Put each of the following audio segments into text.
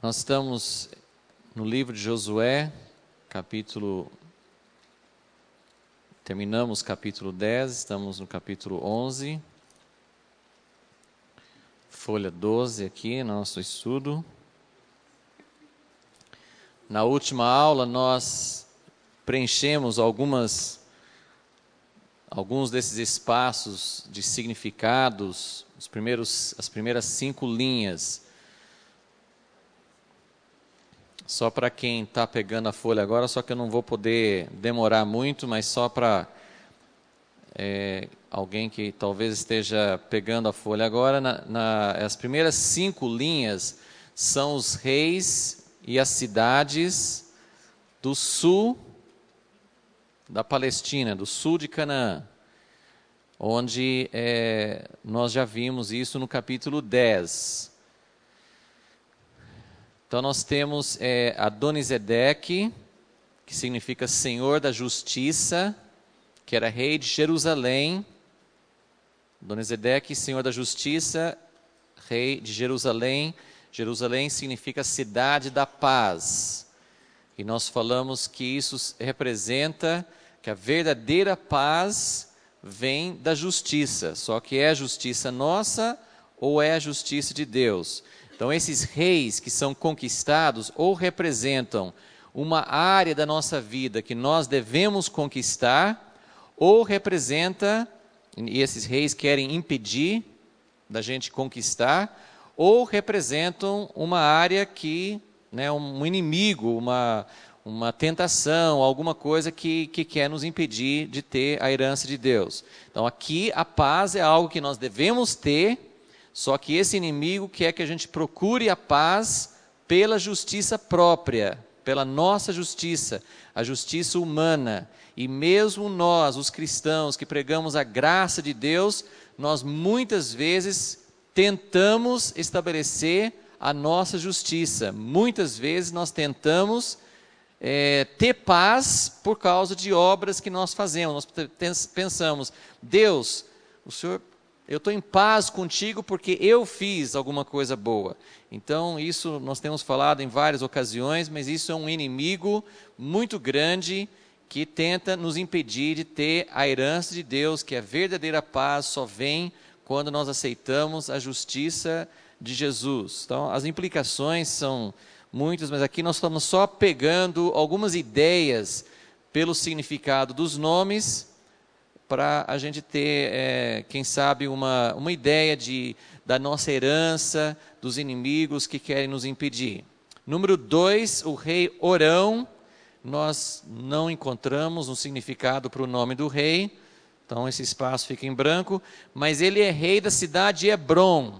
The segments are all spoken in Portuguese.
Nós estamos no livro de Josué, terminamos capítulo 10, estamos no capítulo 11, folha 12 aqui, nosso estudo. Na última aula nós preenchemos alguns desses espaços de significados, as primeiras 5 linhas. Só para quem está pegando a folha agora, só que eu não vou poder demorar muito, mas só para alguém que talvez esteja pegando a folha agora, as primeiras 5 linhas são os reis e as cidades do sul da Palestina, do sul de Canaã, onde nós já vimos isso no capítulo 10. Então nós temos Adonisedeque, que significa Senhor da Justiça, que era rei de Jerusalém. Adonisedeque, Senhor da Justiça, rei de Jerusalém. Jerusalém significa cidade da paz. E nós falamos que isso representa que a verdadeira paz vem da justiça. Só que é a justiça nossa ou é a justiça de Deus? Então esses reis que são conquistados ou representam uma área da nossa vida que nós devemos conquistar, ou representa, e esses reis querem impedir da gente conquistar, ou representam uma área que, um inimigo, uma tentação, alguma coisa que quer nos impedir de ter a herança de Deus. Então aqui a paz é algo que nós devemos ter, só que esse inimigo quer que a gente procure a paz pela justiça própria, pela nossa justiça, a justiça humana. E mesmo nós, os cristãos que pregamos a graça de Deus, nós muitas vezes tentamos estabelecer a nossa justiça. Muitas vezes nós tentamos ter paz por causa de obras que nós fazemos. Nós pensamos, Deus, eu estou em paz contigo porque eu fiz alguma coisa boa. Então isso nós temos falado em várias ocasiões, mas isso é um inimigo muito grande que tenta nos impedir de ter a herança de Deus, que a verdadeira paz só vem quando nós aceitamos a justiça de Jesus. Então as implicações são muitas, mas aqui nós estamos só pegando algumas ideias pelo significado dos nomes, para a gente ter, quem sabe, uma ideia da nossa herança, dos inimigos que querem nos impedir. Número 2, o rei Orão. Nós não encontramos um significado para o nome do rei, então esse espaço fica em branco, mas ele é rei da cidade de Hebrom.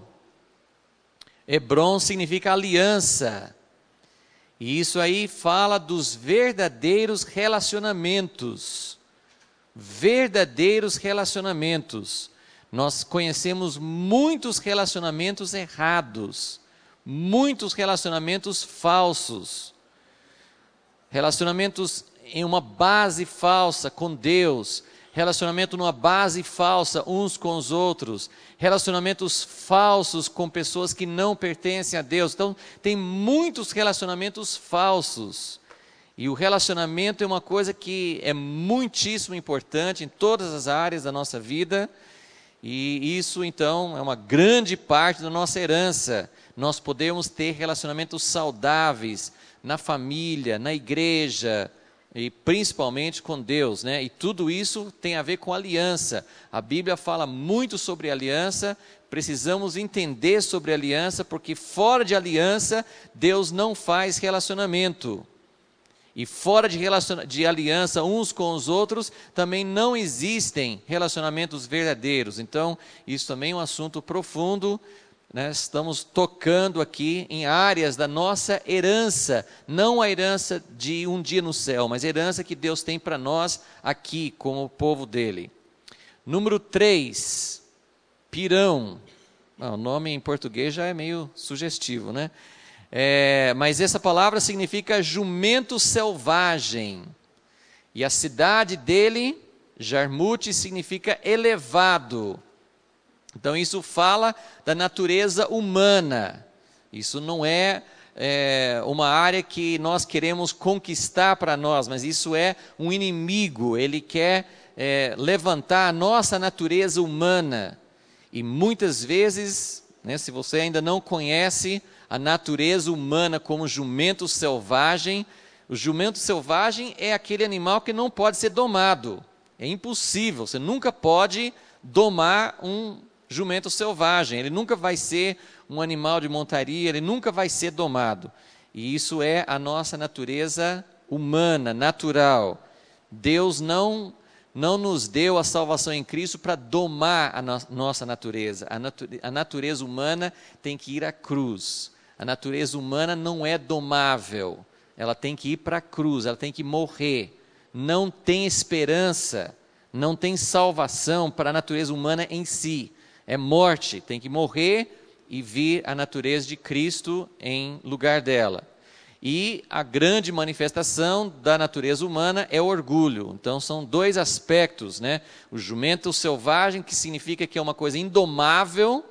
Hebrom significa aliança, e isso aí fala dos verdadeiros relacionamentos. Verdadeiros relacionamentos. Nós conhecemos muitos relacionamentos errados, muitos relacionamentos falsos, relacionamentos em uma base falsa com Deus, relacionamento numa base falsa uns com os outros, relacionamentos falsos com pessoas que não pertencem a Deus. Então tem muitos relacionamentos falsos. E o relacionamento é uma coisa que é muitíssimo importante em todas as áreas da nossa vida, e isso então é uma grande parte da nossa herança. Nós podemos ter relacionamentos saudáveis na família, na igreja, e principalmente com Deus, E tudo isso tem a ver com aliança. A Bíblia fala muito sobre aliança, precisamos entender sobre aliança, porque fora de aliança, Deus não faz relacionamento. E fora de aliança uns com os outros, também não existem relacionamentos verdadeiros. Então, isso também é um assunto profundo. Estamos tocando aqui em áreas da nossa herança, não a herança de um dia no céu, mas a herança que Deus tem para nós aqui, como o povo dele. Número 3, Pirão. O nome em português já é meio sugestivo, mas essa palavra significa jumento selvagem. E a cidade dele, Jarmute, significa elevado. Então isso fala da natureza humana. Isso não é uma área que nós queremos conquistar para nós, mas isso é um inimigo. Ele quer levantar a nossa natureza humana. E muitas vezes, né, se você ainda não conhece a natureza humana como jumento selvagem, o jumento selvagem é aquele animal que não pode ser domado. É impossível, você nunca pode domar um jumento selvagem. Ele nunca vai ser um animal de montaria, ele nunca vai ser domado. E isso é a nossa natureza humana, natural. Deus não nos deu a salvação em Cristo para domar a nossa natureza. A natureza humana tem que ir à cruz. A natureza humana não é domável. Ela tem que ir para a cruz, ela tem que morrer. Não tem esperança, não tem salvação para a natureza humana em si. É morte, tem que morrer e vir a natureza de Cristo em lugar dela. E a grande manifestação da natureza humana é o orgulho. Então são dois aspectos, né? O jumento selvagem, que significa que é uma coisa indomável,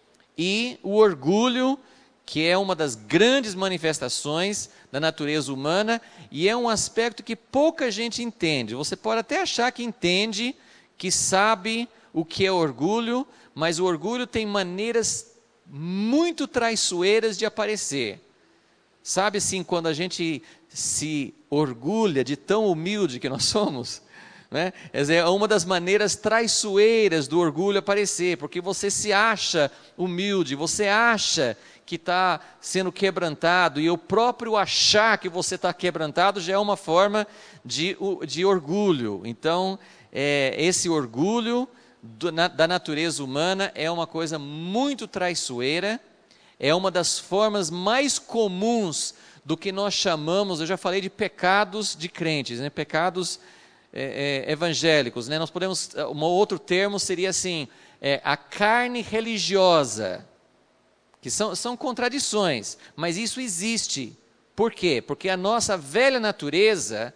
e o orgulho, que é uma das grandes manifestações da natureza humana, e é um aspecto que pouca gente entende. Você pode até achar que entende, que sabe o que é orgulho, mas o orgulho tem maneiras muito traiçoeiras de aparecer. Sabe assim, quando a gente se orgulha de tão humilde que nós somos? Né? É uma das maneiras traiçoeiras do orgulho aparecer, porque você se acha humilde, você acha que está sendo quebrantado, e o próprio achar que você está quebrantado já é uma forma de orgulho. Então, esse orgulho da natureza humana é uma coisa muito traiçoeira, é uma das formas mais comuns do que nós chamamos, eu já falei de pecados de crentes, né? Pecados evangélicos, né? Nós podemos, um outro termo seria assim, a carne religiosa, que são contradições, mas isso existe. Por quê? Porque a nossa velha natureza,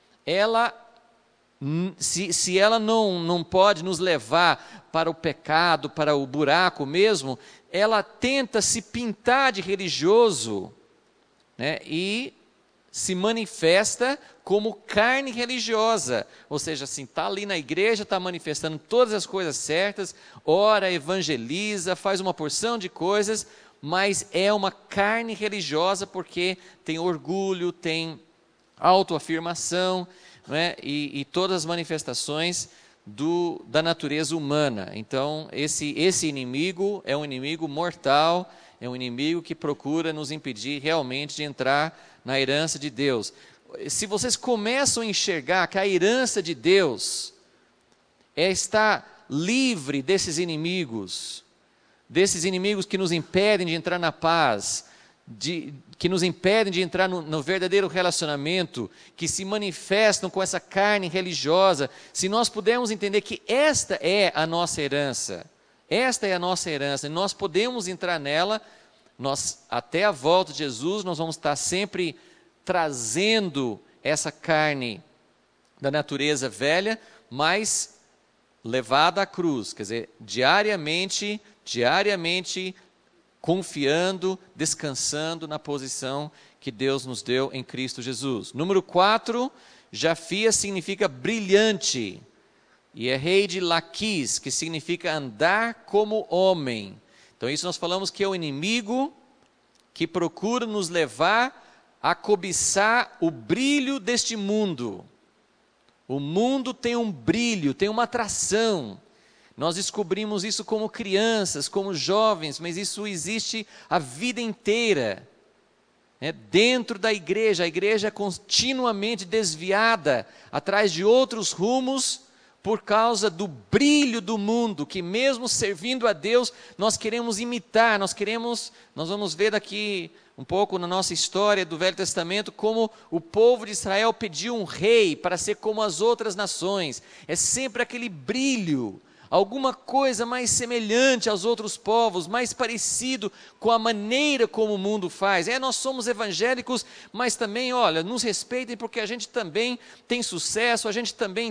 se ela não pode nos levar para o pecado, para o buraco mesmo, ela tenta se pintar de religioso, né, e se manifesta como carne religiosa. Ou seja, assim, está ali na igreja, está manifestando todas as coisas certas, ora, evangeliza, faz uma porção de coisas, mas é uma carne religiosa porque tem orgulho, tem autoafirmação, né, e todas as manifestações da natureza humana. Então, esse inimigo é um inimigo mortal, é um inimigo que procura nos impedir realmente de entrar na herança de Deus. Se vocês começam a enxergar que a herança de Deus estar livre desses inimigos que nos impedem de entrar na paz, que nos impedem de entrar no verdadeiro relacionamento, que se manifestam com essa carne religiosa, se nós pudermos entender que esta é a nossa herança, e nós podemos entrar nela, até a volta de Jesus, nós vamos estar sempre trazendo essa carne da natureza velha, mas levada à cruz, quer dizer, diariamente, confiando, descansando na posição que Deus nos deu em Cristo Jesus. Número 4, Jafia significa brilhante, e é rei de Laquis, que significa andar como homem. Então isso nós falamos que é o inimigo que procura nos levar a cobiçar o brilho deste mundo. O mundo tem um brilho, tem uma atração. Nós descobrimos isso como crianças, como jovens, mas isso existe a vida inteira. Dentro da igreja, a igreja é continuamente desviada atrás de outros rumos por causa do brilho do mundo, que mesmo servindo a Deus, nós queremos imitar, nós vamos ver daqui um pouco na nossa história do Velho Testamento, como o povo de Israel pediu um rei para ser como as outras nações. É sempre aquele brilho, alguma coisa mais semelhante aos outros povos, mais parecido com a maneira como o mundo faz. Nós somos evangélicos, mas também, olha, nos respeitem porque a gente também tem sucesso, a gente também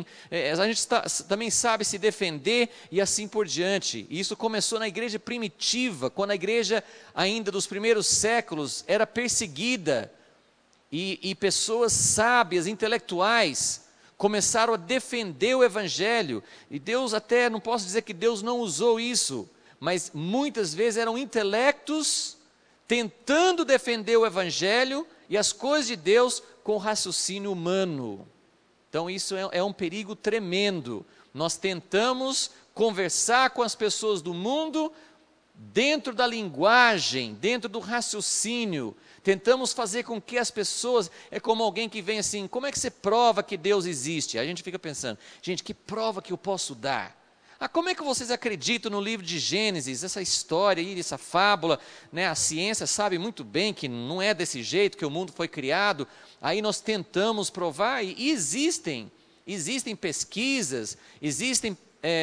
também sabe se defender e assim por diante. E isso começou na igreja primitiva, quando a igreja ainda dos primeiros séculos era perseguida e pessoas sábias, intelectuais, começaram a defender o evangelho, e Deus até, não posso dizer que Deus não usou isso, mas muitas vezes eram intelectos tentando defender o evangelho e as coisas de Deus com raciocínio humano. Então isso é um perigo tremendo. Nós tentamos conversar com as pessoas do mundo dentro da linguagem, dentro do raciocínio. Tentamos fazer com que as pessoas, é como alguém que vem assim, como é que você prova que Deus existe? Aí a gente fica pensando, gente, que prova que eu posso dar? Como é que vocês acreditam no livro de Gênesis, essa história aí, essa fábula, né? A ciência sabe muito bem que não é desse jeito que o mundo foi criado. Aí nós tentamos provar, e existem pesquisas, existem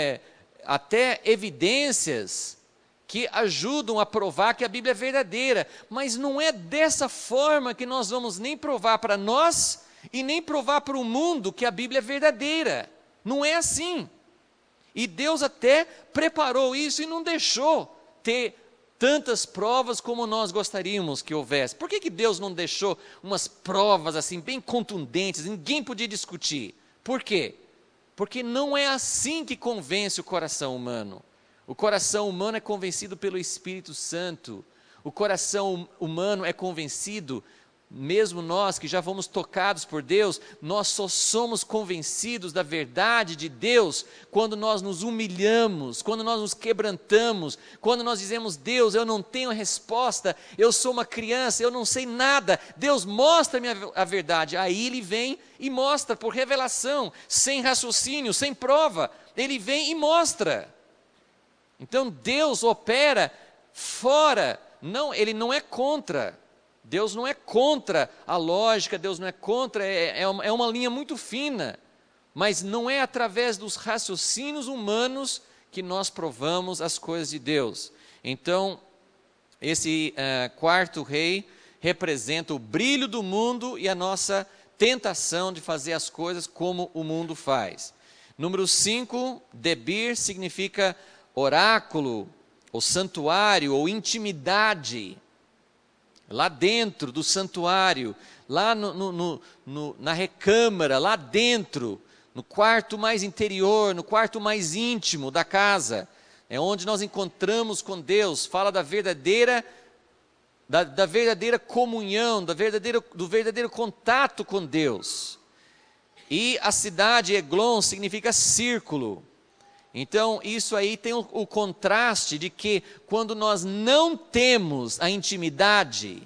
até evidências que ajudam a provar que a Bíblia é verdadeira, mas não é dessa forma que nós vamos nem provar para nós e nem provar para o mundo que a Bíblia é verdadeira. Não é assim. E Deus até preparou isso e não deixou ter tantas provas como nós gostaríamos que houvesse. Por que Deus não deixou umas provas assim bem contundentes, ninguém podia discutir? Por quê? Porque não é assim que convence o coração humano. O coração humano é convencido pelo Espírito Santo. O coração humano é convencido, mesmo nós que já fomos tocados por Deus, nós só somos convencidos da verdade de Deus quando nós nos humilhamos, quando nós nos quebrantamos, quando nós dizemos, Deus, eu não tenho resposta, eu sou uma criança, eu não sei nada, Deus mostra-me a verdade. Aí Ele vem e mostra por revelação, sem raciocínio, sem prova, Ele vem e mostra. Então Deus opera fora, Ele não é contra, Deus não é contra a lógica, Deus não é contra, é uma linha muito fina, mas não é através dos raciocínios humanos que nós provamos as coisas de Deus. Então, esse quarto rei representa o brilho do mundo e a nossa tentação de fazer as coisas como o mundo faz. Número 5, Debir significa oráculo, ou santuário, ou intimidade. Lá dentro do santuário, lá na recâmara, lá dentro, no quarto mais interior, no quarto mais íntimo da casa, é onde nós encontramos com Deus, fala da verdadeira comunhão, do verdadeiro contato com Deus. E a cidade Eglon significa círculo. Então, isso aí tem o contraste de que quando nós não temos a intimidade,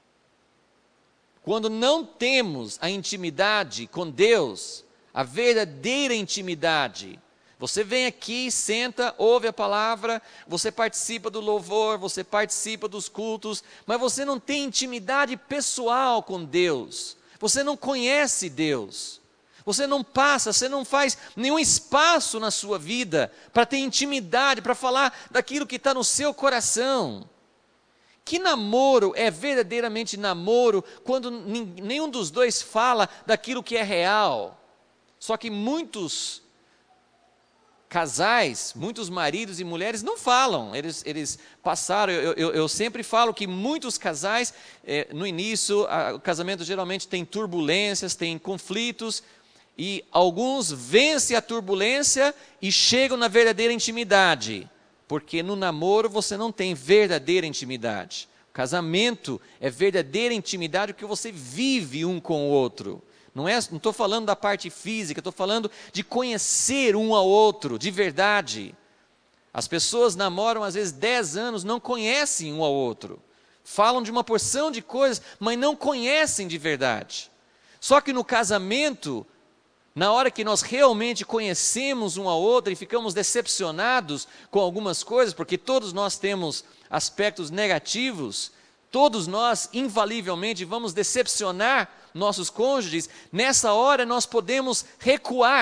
com Deus, a verdadeira intimidade, você vem aqui, senta, ouve a palavra, você participa do louvor, você participa dos cultos, mas você não tem intimidade pessoal com Deus, você não conhece Deus. Você não faz nenhum espaço na sua vida para ter intimidade, para falar daquilo que está no seu coração. Que namoro é verdadeiramente namoro quando nenhum dos dois fala daquilo que é real? Só que muitos casais, muitos maridos e mulheres não falam, eles passaram, eu sempre falo que muitos casais, no início, o casamento geralmente tem turbulências, tem conflitos, e alguns vencem a turbulência e chegam na verdadeira intimidade, porque no namoro você não tem verdadeira intimidade. O casamento é verdadeira intimidade porque você vive um com o outro. Não estou falando da parte física, estou falando de conhecer um ao outro, de verdade. As pessoas namoram às vezes 10 anos, não conhecem um ao outro. Falam de uma porção de coisas, mas não conhecem de verdade. Só que no casamento, na hora que nós realmente conhecemos um ao outro e ficamos decepcionados com algumas coisas, porque todos nós temos aspectos negativos, todos nós infalivelmente vamos decepcionar nossos cônjuges, nessa hora nós podemos recuar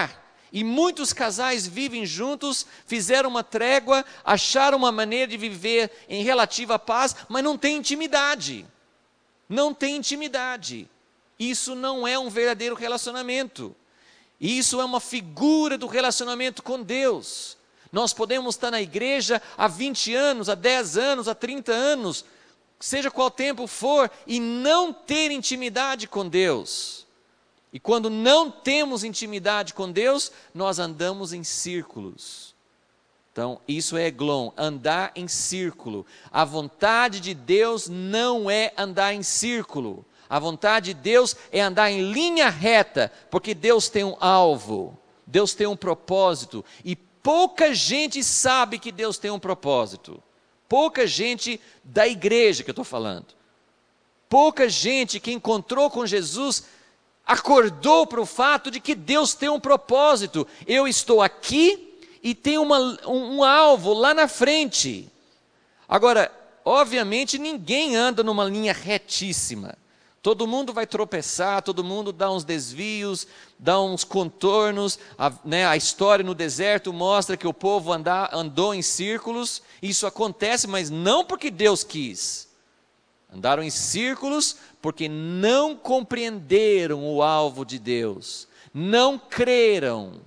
E muitos casais vivem juntos, fizeram uma trégua, acharam uma maneira de viver em relativa paz, mas não tem intimidade. Não tem intimidade. Isso não é um verdadeiro relacionamento. Isso é uma figura do relacionamento com Deus. Nós podemos estar na igreja há 20 anos, há 10 anos, há 30 anos, seja qual tempo for, e não ter intimidade com Deus. E quando não temos intimidade com Deus, nós andamos em círculos. Então, isso é eglon, andar em círculo. A vontade de Deus não é andar em círculo. A vontade de Deus é andar em linha reta, porque Deus tem um alvo, Deus tem um propósito, e pouca gente sabe que Deus tem um propósito. Pouca gente da igreja que eu estou falando. Pouca gente que encontrou com Jesus acordou para o fato de que Deus tem um propósito. Eu estou aqui e tem um alvo lá na frente. Agora, obviamente, ninguém anda numa linha retíssima. Todo mundo vai tropeçar, todo mundo dá uns desvios, dá uns contornos. A história no deserto mostra que o povo andou em círculos. Isso acontece, mas não porque Deus quis. Andaram em círculos porque não compreenderam o alvo de Deus. Não creram.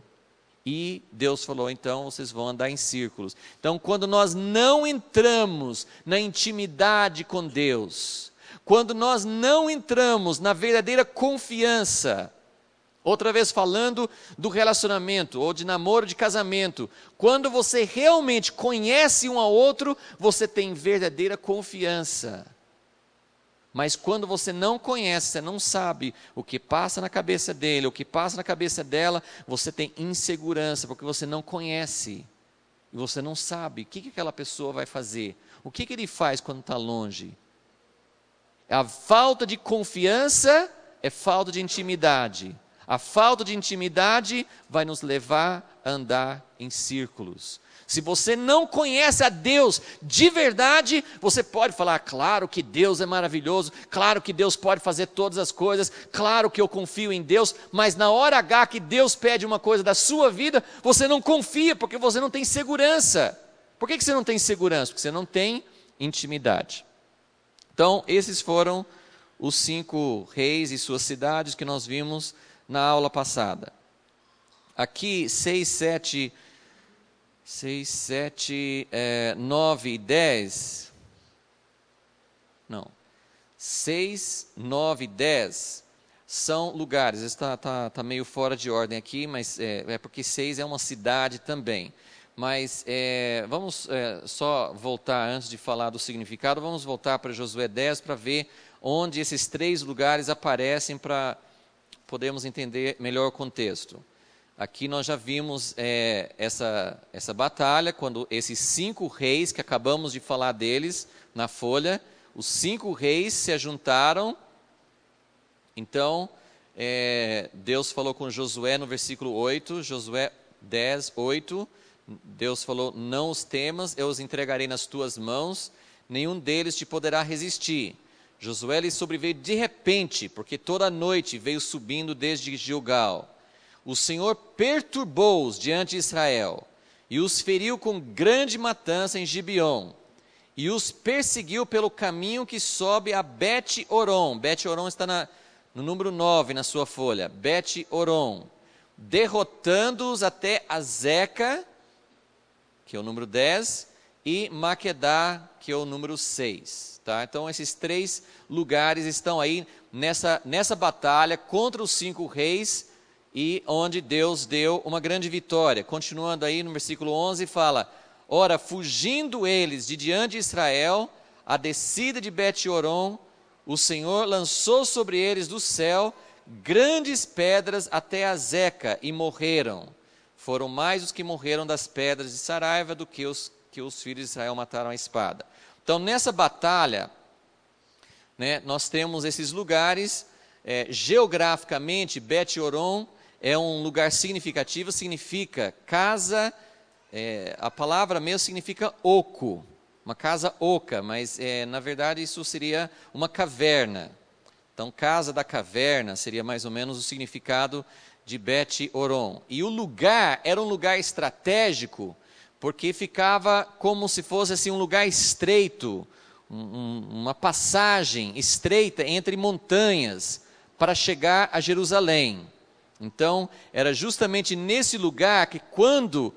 E Deus falou, então vocês vão andar em círculos. Então, quando nós não entramos na intimidade com Deus, quando nós não entramos na verdadeira confiança, outra vez falando do relacionamento, ou de namoro, de casamento, quando você realmente conhece um ao outro, você tem verdadeira confiança. Mas quando você não conhece, você não sabe o que passa na cabeça dele, o que passa na cabeça dela, você tem insegurança, porque você não conhece. E você não sabe o que aquela pessoa vai fazer, o que ele faz quando está longe. A falta de confiança é falta de intimidade. A falta de intimidade vai nos levar a andar em círculos. Se você não conhece a Deus de verdade, você pode falar, claro que Deus é maravilhoso, claro que Deus pode fazer todas as coisas, claro que eu confio em Deus, mas na hora H que Deus pede uma coisa da sua vida, você não confia, porque você não tem segurança. Por que você não tem segurança? Porque você não tem intimidade. Então, esses foram os 5 reis e suas cidades que nós vimos na aula passada. Aqui, 6, 7, 9 e 10. Não. 6, 9 e 10 são lugares. Está meio fora de ordem aqui, mas é porque 6 é uma cidade também. Mas vamos só voltar, antes de falar do significado, vamos voltar para Josué 10 para ver onde esses 3 lugares aparecem para podermos entender melhor o contexto. Aqui nós já vimos essa batalha, quando esses 5 reis, que acabamos de falar deles na folha, os 5 reis se ajuntaram. Então, Deus falou com Josué no versículo 8, Josué 10, 8, Deus falou, não os temas, eu os entregarei nas tuas mãos, nenhum deles te poderá resistir. Josué lhe sobreveio de repente, porque toda a noite veio subindo desde Gilgal. O Senhor perturbou-os diante de Israel, e os feriu com grande matança em Gibeon, e os perseguiu pelo caminho que sobe a Bet-Oron. Bet-Oron está no número 9 na sua folha, Bet-Oron, derrotando-os até Azeca, que é o número 10, e Maquedá, que é o número 6. Tá? Então, esses 3 lugares estão aí nessa batalha contra os 5 reis, e onde Deus deu uma grande vitória. Continuando aí no versículo 11, fala, ora, fugindo eles de diante de Israel, a descida de Bet-Oron, o Senhor lançou sobre eles do céu grandes pedras até Azeca, e morreram. Foram mais os que morreram das pedras de Saraiva do que os filhos de Israel mataram à espada. Então, nessa batalha, nós temos esses lugares, geograficamente, Bet-Oron é um lugar significativo, significa casa, a palavra mesmo significa oco, uma casa oca, mas na verdade isso seria uma caverna. Então, casa da caverna seria mais ou menos o significado de Bet-Horon. E o lugar era um lugar estratégico, porque ficava como se fosse assim, um lugar estreito, uma passagem estreita entre montanhas para chegar a Jerusalém. Então, era justamente nesse lugar que quando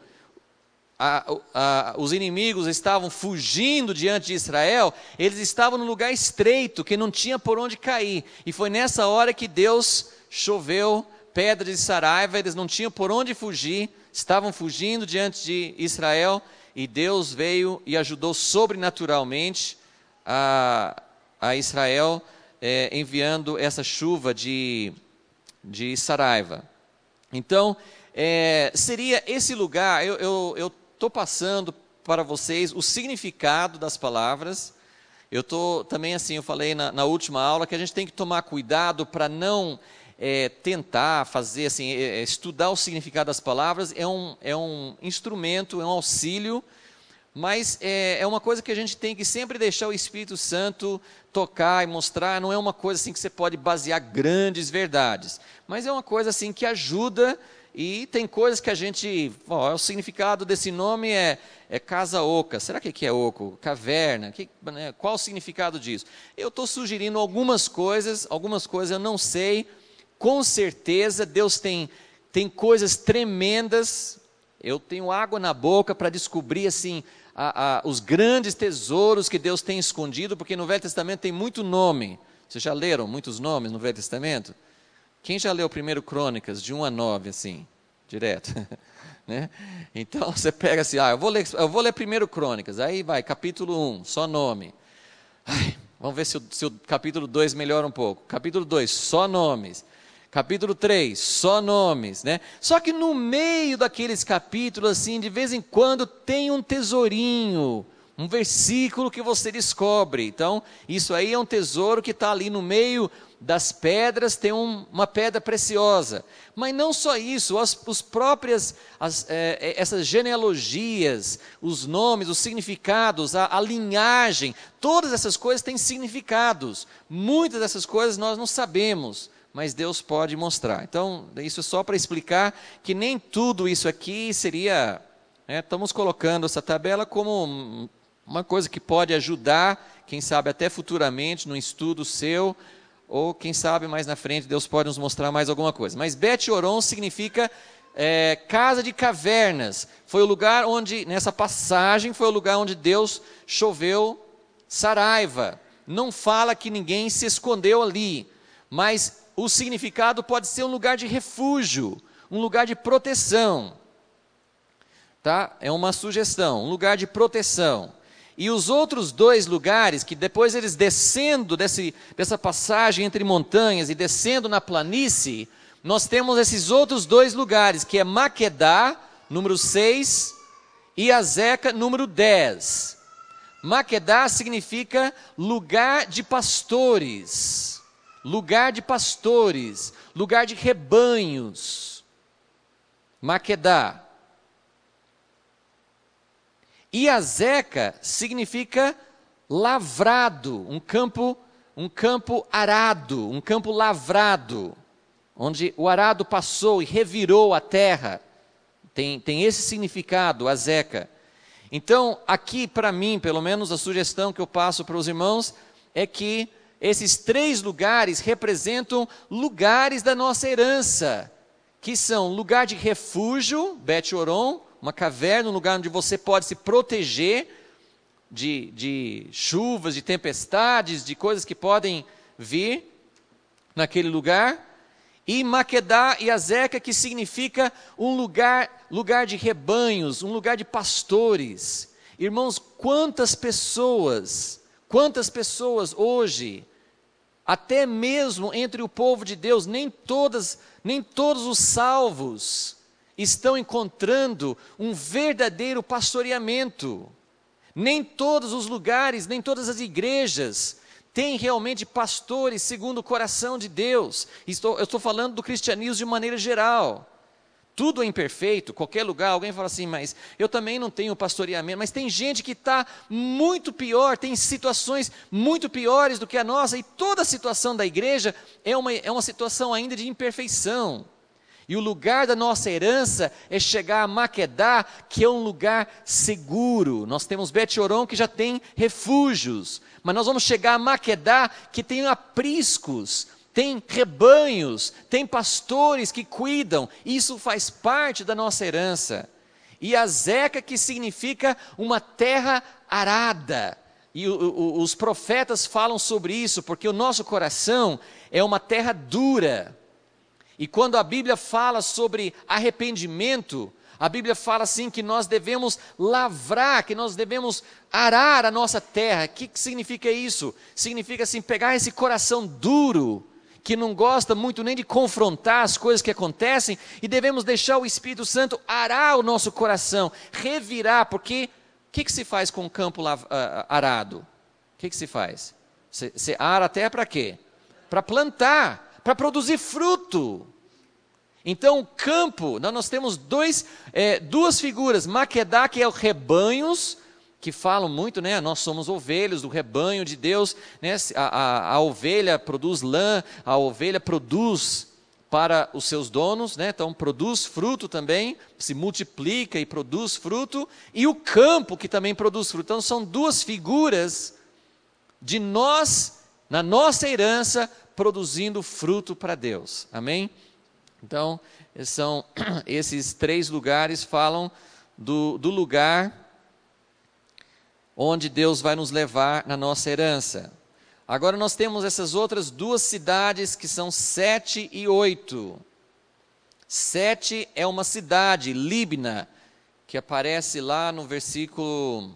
os inimigos estavam fugindo diante de Israel, eles estavam num lugar estreito, que não tinha por onde cair. E foi nessa hora que Deus choveu pedra de saraiva, eles não tinham por onde fugir, estavam fugindo diante de Israel, e Deus veio e ajudou sobrenaturalmente a Israel, enviando essa chuva de saraiva. Então, seria esse lugar, eu estou passando para vocês o significado das palavras. Eu estou também assim, eu falei na última aula que a gente tem que tomar cuidado para não tentar fazer assim, estudar o significado das palavras. É um instrumento, é um auxílio, mas é uma coisa que a gente tem que sempre deixar o Espírito Santo tocar e mostrar. Não é uma coisa assim que você pode basear grandes verdades, mas é uma coisa assim que ajuda. E tem coisas que a gente, o significado desse nome é casa oca. Será que é oco? Caverna? Qual o significado disso? Eu estou sugerindo algumas coisas eu não sei. Com certeza Deus tem coisas tremendas. Eu tenho água na boca para descobrir assim, os grandes tesouros que Deus tem escondido, porque no Velho Testamento tem muito nome. Vocês já leram muitos nomes no Velho Testamento? Quem já leu 1 Crônicas, de 1 a 9, assim, direto? Né? Então, você pega assim, eu vou ler 1 Crônicas, aí vai, capítulo 1, só nome. Vamos ver se o capítulo 2 melhora um pouco. Capítulo 2, só nomes. Capítulo 3, só nomes, né? Só que no meio daqueles capítulos, assim, de vez em quando tem um tesourinho, um versículo que você descobre. Então, isso aí é um tesouro que está ali no meio das pedras, tem uma pedra preciosa. Mas não só isso, essas genealogias, os nomes, os significados, a linhagem, todas essas coisas têm significados. Muitas dessas coisas nós não sabemos, mas Deus pode mostrar. Então, isso é só para explicar que nem tudo isso aqui seria... estamos colocando essa tabela como uma coisa que pode ajudar, quem sabe até futuramente, no estudo seu, ou quem sabe mais na frente Deus pode nos mostrar mais alguma coisa. Mas Bet-Horon significa casa de cavernas. Foi o lugar onde, nessa passagem, foi o lugar onde Deus choveu saraiva. Não fala que ninguém se escondeu ali, mas o significado pode ser um lugar de refúgio, um lugar de proteção. Tá? É uma sugestão, um lugar de proteção. E os outros dois lugares, que depois eles descendo dessa passagem entre montanhas e descendo na planície, nós temos esses outros dois lugares, que é Maquedá, número 6, e Azeca, número 10. Maquedá significa lugar de pastores, lugar de pastores, lugar de rebanhos. Maquedá. E Azeca significa lavrado, um campo arado, um campo lavrado, onde o arado passou e revirou a terra. Tem esse significado, Azeca. Então, aqui para mim, pelo menos a sugestão que eu passo para os irmãos, é que esses três lugares representam lugares da nossa herança, que são lugar de refúgio, Bet-Horon, uma caverna, um lugar onde você pode se proteger de chuvas, de tempestades, de coisas que podem vir naquele lugar. E Maquedá e Azeca, que significa um lugar de rebanhos, um lugar de pastores. Irmãos, quantas pessoas hoje, até mesmo entre o povo de Deus, nem todos os salvos estão encontrando um verdadeiro pastoreamento. Nem todos os lugares, nem todas as igrejas têm realmente pastores segundo o coração de Deus. Eu estou falando do cristianismo de maneira geral. Tudo é imperfeito, qualquer lugar, alguém fala assim, mas eu também não tenho pastoreamento. Mas tem gente que está muito pior, tem situações muito piores do que a nossa, e toda a situação da igreja é uma situação ainda de imperfeição. E o lugar da nossa herança é chegar a Maquedá, que é um lugar seguro. Nós temos Bet-Horon, que já tem refúgios. Mas nós vamos chegar a Maquedá, que tem apriscos, tem rebanhos, tem pastores que cuidam. Isso faz parte da nossa herança. E Azeca, que significa uma terra arada. E os profetas falam sobre isso, porque o nosso coração é uma terra dura. E quando a Bíblia fala sobre arrependimento, a Bíblia fala assim que nós devemos lavrar, que nós devemos arar a nossa terra. O que significa isso? Significa assim, pegar esse coração duro, que não gosta muito nem de confrontar as coisas que acontecem, e devemos deixar o Espírito Santo arar o nosso coração, revirar, porque o que se faz com o campo arado? O que se faz? Você ara a terra para quê? Para plantar, para produzir fruto. Então o campo, nós temos duas figuras, Maquedá, que é os rebanhos, que falam muito, né? Nós somos ovelhas do rebanho de Deus, né? A ovelha produz lã, a ovelha produz para os seus donos, né? Então produz fruto também, se multiplica e produz fruto, e o campo que também produz fruto. Então são duas figuras de nós, na nossa herança, produzindo fruto para Deus, amém? Então, esses 3 lugares falam do lugar onde Deus vai nos levar na nossa herança. Agora nós temos essas outras 2 cidades que são 7 e 8. 7 é uma cidade, Líbna, que aparece lá no versículo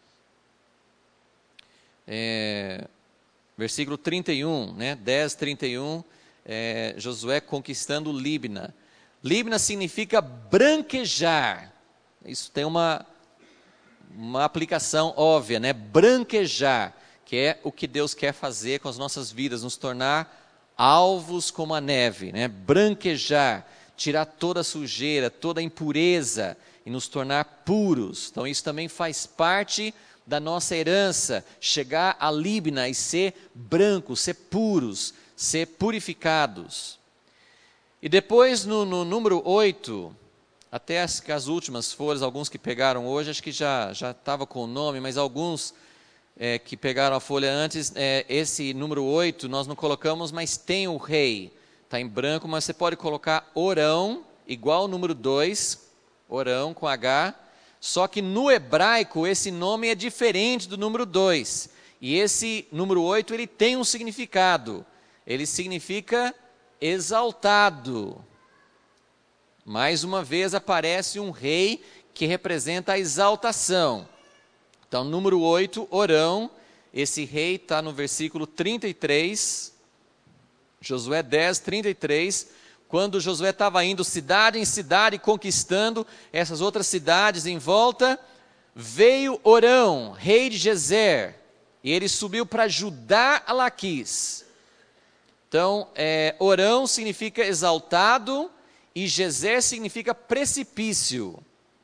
31, né? 10, 31, Josué conquistando Líbna. Líbna significa branquejar. Isso tem uma aplicação óbvia, né? Branquejar, que é o que Deus quer fazer com as nossas vidas, nos tornar alvos como a neve, né? Branquejar, tirar toda a sujeira, toda a impureza e nos tornar puros. Então isso também faz parte da nossa herança, chegar a Líbna e ser brancos, ser puros, ser purificados. E depois no número 8, até as últimas folhas, alguns que pegaram hoje, acho que já estava com o nome, mas alguns que pegaram a folha antes, esse número 8 nós não colocamos, mas tem o rei, está em branco, mas você pode colocar Orão, igual ao número 2, Orão com H, só que no hebraico esse nome é diferente do número 2, e esse número 8 ele tem um significado, ele significa exaltado. Mais uma vez aparece um rei que representa a exaltação. Então, número 8, Orão, esse rei está no versículo 33, Josué 10, 33, quando Josué estava indo cidade em cidade, conquistando essas outras cidades em volta, veio Orão, rei de Gezer, e ele subiu para ajudar a Laquis. Então, Orão significa exaltado, e Gezer significa precipício.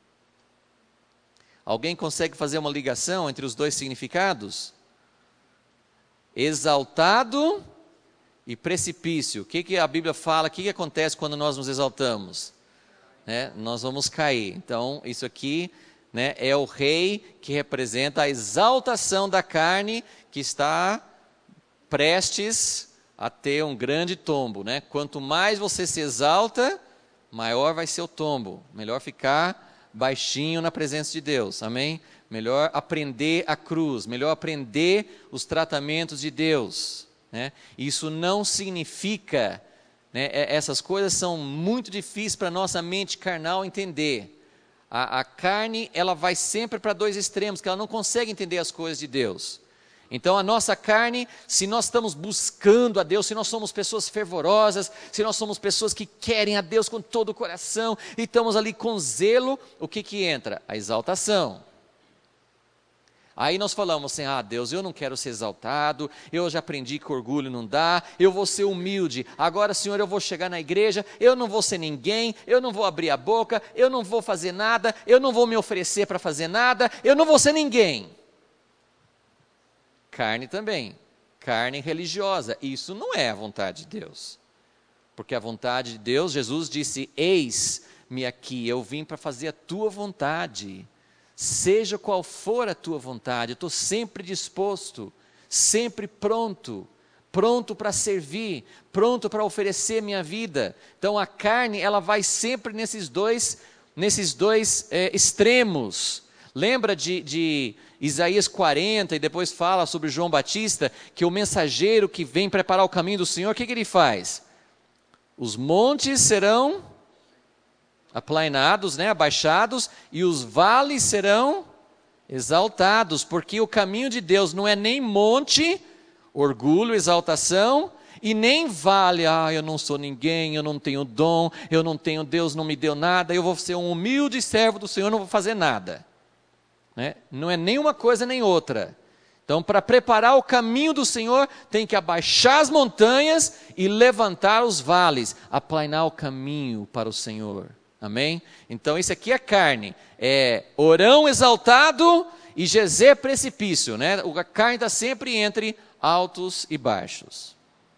Alguém consegue fazer uma ligação entre os 2 significados? Exaltado e precipício. O que a Bíblia fala? O que acontece quando nós nos exaltamos? Nós vamos cair. Então, isso aqui, né, é o rei que representa a exaltação da carne que está prestes a ter um grande tombo. Né? Quanto mais você se exalta, maior vai ser o tombo. Melhor ficar baixinho na presença de Deus, amém? Melhor aprender a cruz, melhor aprender os tratamentos de Deus, né? Isso não significa, né, essas coisas são muito difíceis para a nossa mente carnal entender. A carne, ela vai sempre para 2 extremos, que ela não consegue entender as coisas de Deus. Então a nossa carne, se nós estamos buscando a Deus, se nós somos pessoas fervorosas, se nós somos pessoas que querem a Deus com todo o coração, e estamos ali com zelo, o que entra? A exaltação. Aí nós falamos assim, Deus, eu não quero ser exaltado, eu já aprendi que orgulho não dá, eu vou ser humilde, agora Senhor, eu vou chegar na igreja, eu não vou ser ninguém, eu não vou abrir a boca, eu não vou fazer nada, eu não vou me oferecer para fazer nada, eu não vou ser ninguém. Carne também, carne religiosa, isso não é a vontade de Deus. porque a vontade de Deus, Jesus disse, eis-me aqui, eu vim para fazer a tua vontade, seja qual for a tua vontade, eu estou sempre disposto, sempre pronto para servir, pronto para oferecer minha vida. Então a carne, ela vai sempre nesses dois extremos. Lembra de Isaías 40, e depois fala sobre João Batista, que o mensageiro que vem preparar o caminho do Senhor, o que ele faz? Os montes serão aplainados, abaixados, e os vales serão exaltados, porque o caminho de Deus não é nem monte, orgulho, exaltação, e nem vale, eu não sou ninguém, eu não tenho dom, eu não tenho, Deus não me deu nada, eu vou ser um humilde servo do Senhor, não vou fazer nada. Não é nem uma coisa nem outra. Então, para preparar o caminho do Senhor, tem que abaixar as montanhas e levantar os vales, aplainar o caminho para o Senhor. Amém? Então, isso aqui é carne, é Orão exaltado e Gezer precipício. A carne está sempre entre altos e baixos.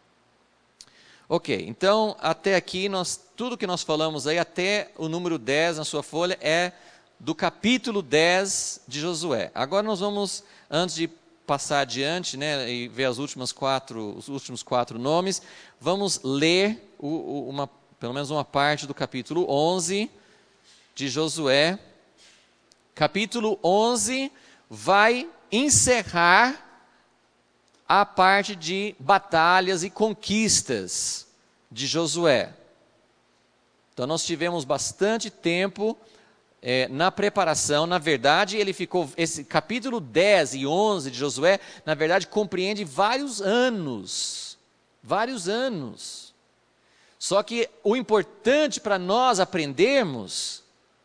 Ok, então, até aqui, tudo que nós falamos aí, até o número 10 na sua folha, é do capítulo 10 de Josué. Agora nós vamos, antes de passar adiante, e ver os últimos quatro nomes, vamos ler pelo menos uma parte do capítulo 11 de Josué. Capítulo 11 vai encerrar a parte de batalhas e conquistas de Josué. Então nós tivemos bastante tempo na preparação. Na verdade, esse capítulo 10 e 11 de Josué, na verdade, compreende vários anos. Só que o importante para nós aprendermos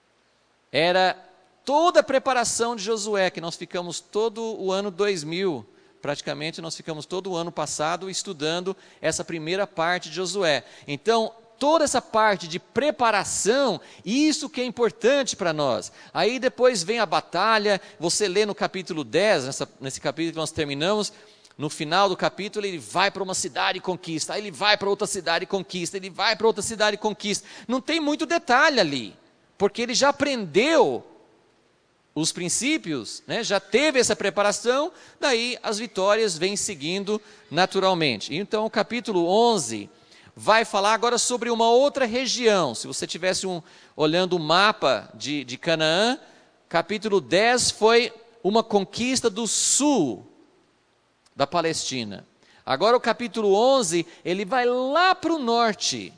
era toda a preparação de Josué, que nós ficamos todo o ano 2000, praticamente nós ficamos todo o ano passado estudando essa primeira parte de Josué. Então, toda essa parte de preparação, isso que é importante para nós. Aí depois vem a batalha, você lê no capítulo 10, nesse capítulo que nós terminamos, no final do capítulo ele vai para uma cidade e conquista, aí ele vai para outra cidade e conquista, ele vai para outra cidade e conquista. Não tem muito detalhe ali, porque ele já aprendeu os princípios, já teve essa preparação, daí as vitórias vêm seguindo naturalmente. Então o capítulo 11 vai falar agora sobre uma outra região. Se você estivesse olhando o mapa de Canaã, capítulo 10 foi uma conquista do sul da Palestina. Agora o capítulo 11, ele vai lá para o norte.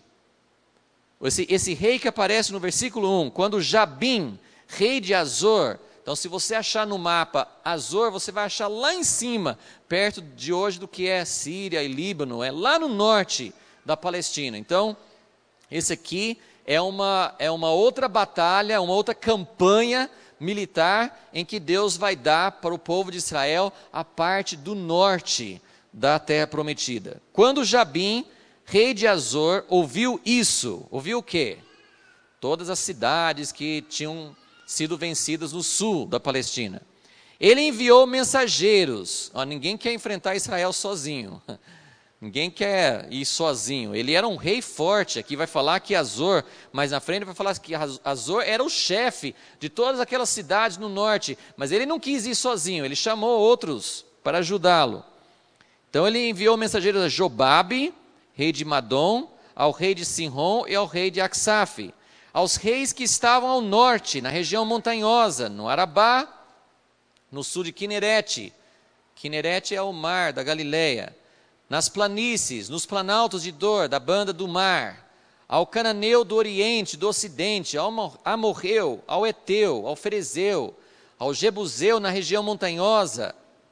Esse rei que aparece no versículo 1, quando Jabim, rei de Azor, então se você achar no mapa Azor, você vai achar lá em cima, perto de hoje do que é Síria e Líbano, é lá no norte da Palestina. Então, esse aqui é uma outra batalha, uma outra campanha militar em que Deus vai dar para o povo de Israel a parte do norte da terra prometida. Quando Jabim, rei de Azor, ouviu isso, ouviu o quê? Todas as cidades que tinham sido vencidas no sul da Palestina. Ele enviou mensageiros. Ninguém quer enfrentar Israel sozinho. Ninguém quer ir sozinho. Ele era um rei forte. Aqui vai falar que Azor, mais na frente vai falar que Azor era o chefe de todas aquelas cidades no norte. Mas ele não quis ir sozinho, ele chamou outros para ajudá-lo. Então ele enviou mensageiros a Jobabe, rei de Madom, ao rei de Sinrom e ao rei de Aksaf, aos reis que estavam ao norte, na região montanhosa, no Arabá, no sul de Quinerete. Quinerete é o mar da Galileia. Nas planícies, nos planaltos de Dor, da banda do mar, ao cananeu do oriente, do ocidente, ao amorreu, ao eteu, ao ferezeu, ao jebuseu na região montanhosa,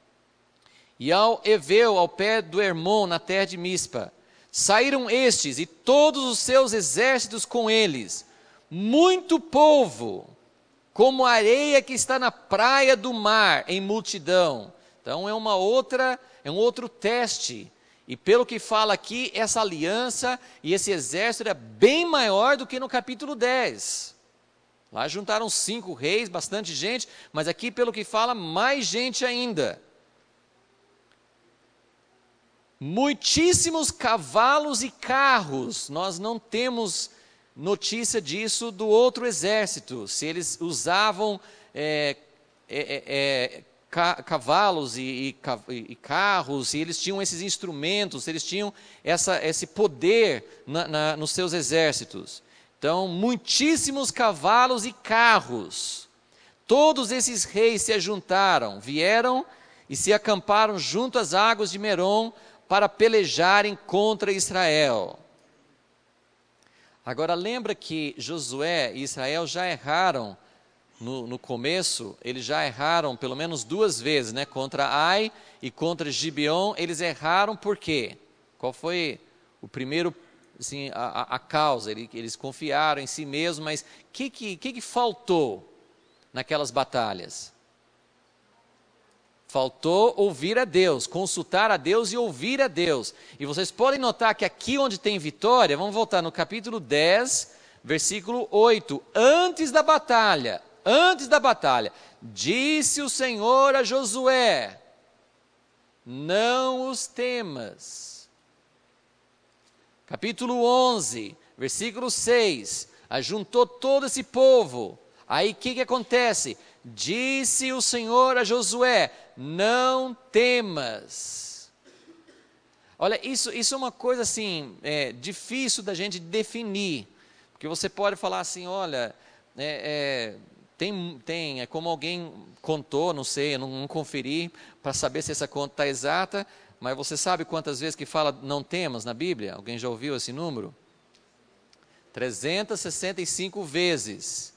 e ao eveu, ao pé do Hermon, na terra de Mispa. Saíram estes e todos os seus exércitos com eles, muito povo, como a areia que está na praia do mar, em multidão. Então é um outro teste. E pelo que fala aqui, essa aliança e esse exército era bem maior do que no capítulo 10. Lá juntaram 5 reis, bastante gente, mas aqui pelo que fala, mais gente ainda. muitíssimos cavalos e carros. Nós não temos notícia disso do outro exército, se eles usavam cavalos e carros, se eles tinham esses instrumentos, se eles tinham esse poder nos seus exércitos. Então, muitíssimos cavalos e carros. Todos esses reis se ajuntaram, vieram e se acamparam junto às águas de Merom para pelejarem contra Israel. Agora lembra que Josué e Israel já erraram no começo, eles já erraram pelo menos 2 vezes, né? Contra Ai e contra Gibeon, eles erraram por quê? Qual foi o primeiro, assim, a causa? Eles confiaram em si mesmos, mas o que faltou naquelas batalhas? Faltou ouvir a Deus, consultar a Deus e ouvir a Deus. E vocês podem notar que aqui onde tem vitória, vamos voltar no capítulo 10, versículo 8, antes da batalha, disse o Senhor a Josué, não os temas. Capítulo 11, versículo 6, ajuntou todo esse povo. Aí o que acontece? Disse o Senhor a Josué, não temas. Olha, isso é uma coisa assim, difícil da gente definir, porque você pode falar assim, olha, é como alguém contou, não sei, eu não conferi para saber se essa conta está exata, mas você sabe quantas vezes que fala não temas na Bíblia? Alguém já ouviu esse número? 365 vezes.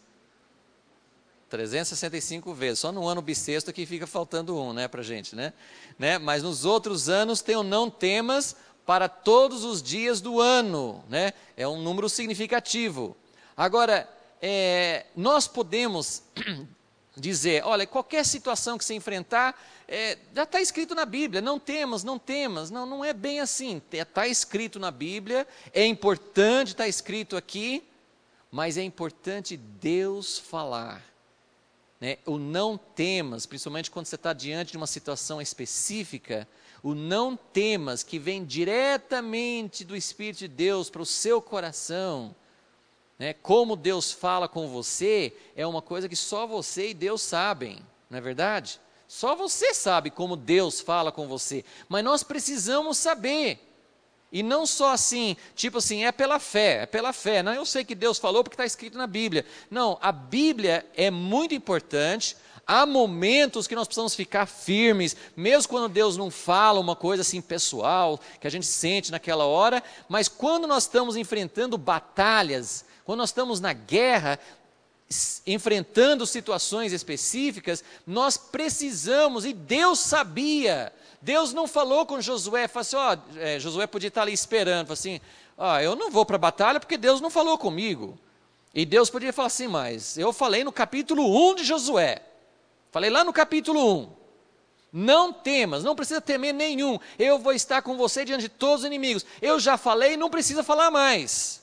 365 vezes, só no ano bissexto que fica faltando um, né, para a gente, né? Mas nos outros anos tem o não temas para todos os dias do ano, né? É um número significativo. Agora, nós podemos dizer, olha, qualquer situação que você enfrentar, já está escrito na Bíblia, não temas, não é bem assim, está escrito na Bíblia, é importante estar escrito aqui, mas é importante Deus falar. O não temas, principalmente quando você está diante de uma situação específica, o não temas que vem diretamente do Espírito de Deus para o seu coração, como Deus fala com você, é uma coisa que só você e Deus sabem, não é verdade? Só você sabe como Deus fala com você, mas nós precisamos saber. E não só assim, tipo assim, é pela fé. Não, eu sei que Deus falou porque está escrito na Bíblia. Não, a Bíblia é muito importante. Há momentos que nós precisamos ficar firmes, mesmo quando Deus não fala uma coisa assim pessoal, que a gente sente naquela hora, mas quando nós estamos enfrentando batalhas, quando nós estamos na guerra, enfrentando situações específicas, nós precisamos, e Deus sabia. Deus não falou com Josué, falou assim, Josué podia estar ali esperando, falou assim, eu não vou para a batalha porque Deus não falou comigo. E Deus podia falar assim, mas eu falei no capítulo 1 de Josué, falei lá no capítulo 1, não temas, não precisa temer nenhum, eu vou estar com você diante de todos os inimigos, eu já falei, não precisa falar mais.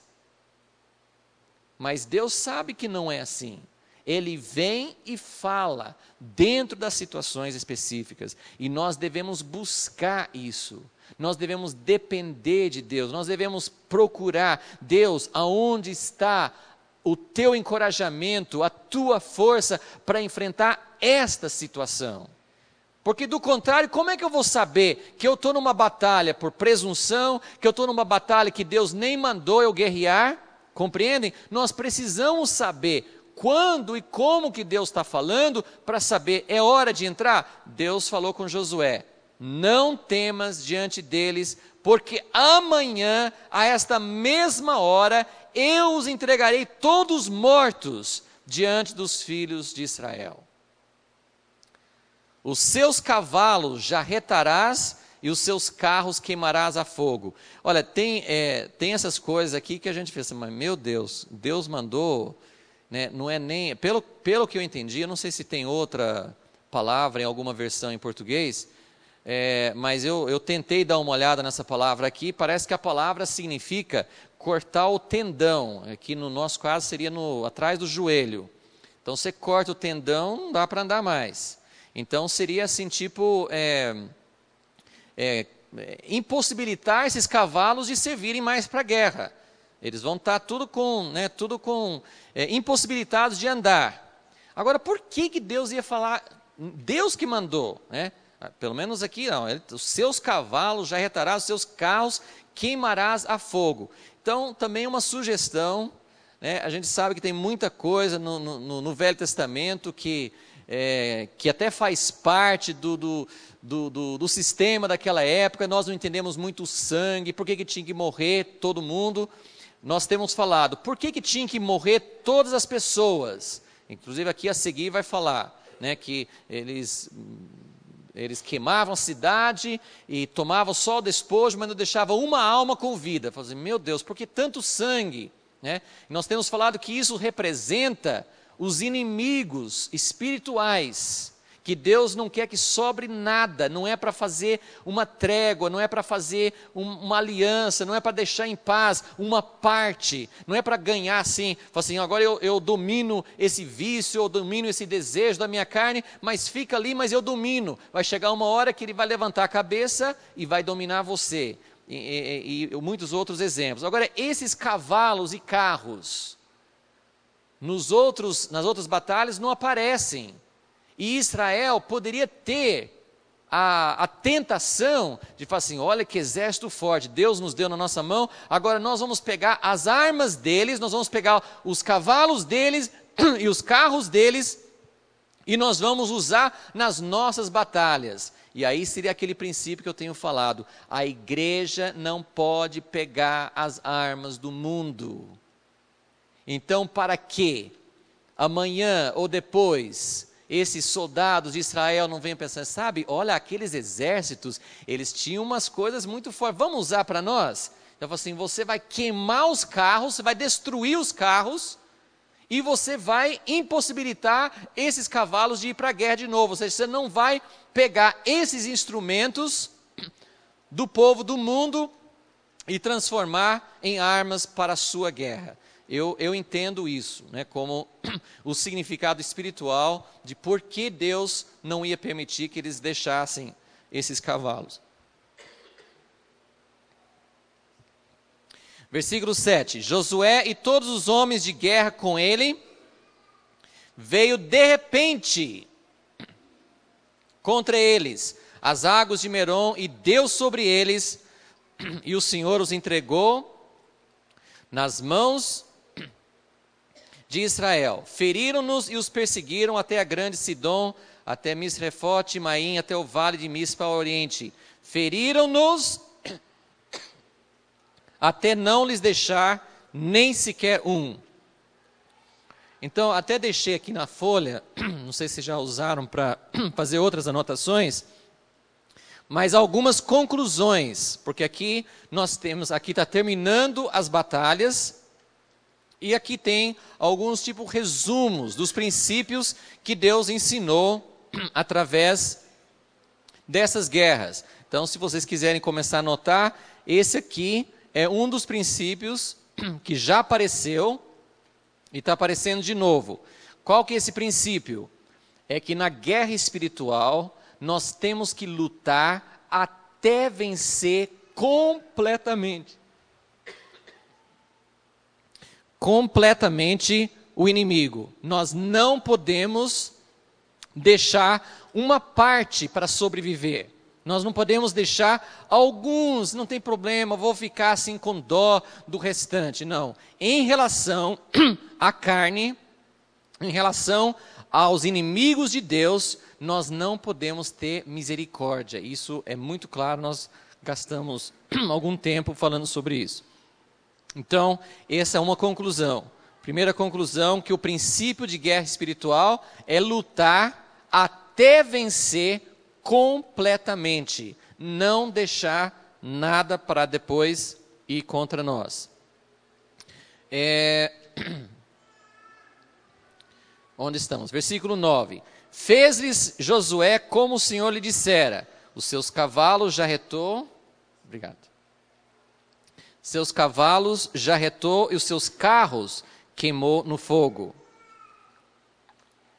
Mas Deus sabe que não é assim. Ele vem e fala dentro das situações específicas. E nós devemos buscar isso. Nós devemos depender de Deus. Nós devemos procurar, Deus, aonde está o teu encorajamento, a tua força para enfrentar esta situação? Porque do contrário, como é que eu vou saber que eu estou numa batalha por presunção, que eu estou numa batalha que Deus nem mandou eu guerrear? Compreendem? Nós precisamos saber quando e como que Deus está falando, para saber, é hora de entrar? Deus falou com Josué, não temas diante deles, porque amanhã, a esta mesma hora, eu os entregarei todos mortos diante dos filhos de Israel. Os seus cavalos jarretarás e os seus carros queimarás a fogo. Olha, tem essas coisas aqui que a gente pensa, mas meu Deus, Deus mandou... não é nem, pelo que eu entendi, eu não sei se tem outra palavra em alguma versão em português, mas eu tentei dar uma olhada nessa palavra aqui, parece que a palavra significa cortar o tendão, aqui no nosso caso seria atrás do joelho, então você corta o tendão, não dá para andar mais, então seria assim tipo, impossibilitar esses cavalos de servirem mais para a guerra. Eles vão estar impossibilitados de andar. Agora, por que Deus ia falar? Deus que mandou, né? Pelo menos aqui, não, os seus cavalos jarretarás, os seus carros queimarás a fogo. Então, também uma sugestão, né? A gente sabe que tem muita coisa no Velho Testamento que até faz parte do sistema daquela época. Nós não entendemos muito o sangue, por que tinha que morrer todo mundo. Nós temos falado, por que tinha que morrer todas as pessoas? Inclusive aqui a seguir vai falar, né, que eles queimavam a cidade e tomavam só o despojo, mas não deixavam uma alma com vida. Falavam assim, meu Deus, por que tanto sangue? Né? Nós temos falado que isso representa os inimigos espirituais, que Deus não quer que sobre nada, não é para fazer uma trégua, não é para fazer uma aliança, não é para deixar em paz uma parte, não é para ganhar assim, falar assim, agora eu domino esse vício, eu domino esse desejo da minha carne, mas fica ali, mas eu domino. Vai chegar uma hora que ele vai levantar a cabeça e vai dominar você. E muitos outros exemplos. Agora, esses cavalos e carros, nas outras batalhas não aparecem. E Israel poderia ter a tentação de falar assim, olha que exército forte, Deus nos deu na nossa mão, agora nós vamos pegar as armas deles, nós vamos pegar os cavalos deles e os carros deles, e nós vamos usar nas nossas batalhas. E aí seria aquele princípio que eu tenho falado, a igreja não pode pegar as armas do mundo. Então, para que amanhã ou depois esses soldados de Israel não venham pensando, sabe, olha, aqueles exércitos, eles tinham umas coisas muito fortes, vamos usar para nós? Então, assim, você vai queimar os carros, você vai destruir os carros, e você vai impossibilitar esses cavalos de ir para a guerra de novo. Ou seja, você não vai pegar esses instrumentos do povo do mundo e transformar em armas para a sua guerra. Eu entendo isso, né, como o significado espiritual de por que Deus não ia permitir que eles deixassem esses cavalos. Versículo 7, Josué e todos os homens de guerra com ele, veio de repente contra eles as águas de Merom e deu sobre eles, e o Senhor os entregou nas mãos de Israel. Feriram-nos e os perseguiram até a grande Sidom, até Misrefote e Maim, até o vale de Mispa ao oriente. Feriram-nos até não lhes deixar nem sequer um. Então, até deixei aqui na folha, não sei se já usaram para fazer outras anotações, mas algumas conclusões, porque aqui está terminando as batalhas, e aqui tem alguns resumos dos princípios que Deus ensinou através dessas guerras. Então, se vocês quiserem começar a anotar, esse aqui é um dos princípios que já apareceu e está aparecendo de novo. Qual que é esse princípio? É que na guerra espiritual, nós temos que lutar até vencer completamente o inimigo. Nós não podemos deixar uma parte para sobreviver. Nós não podemos deixar alguns, não tem problema, vou ficar assim com dó do restante. Não. Em relação à carne, em relação aos inimigos de Deus, nós não podemos ter misericórdia. Isso é muito claro, nós gastamos algum tempo falando sobre isso. Então, essa é uma conclusão. Primeira conclusão, que o princípio de guerra espiritual é lutar até vencer completamente. Não deixar nada para depois ir contra nós. Onde estamos? Versículo 9. Fez-lhes Josué como o Senhor lhe dissera. Os seus cavalos jarretou. Obrigado. Seus cavalos jarretou e os seus carros queimou no fogo.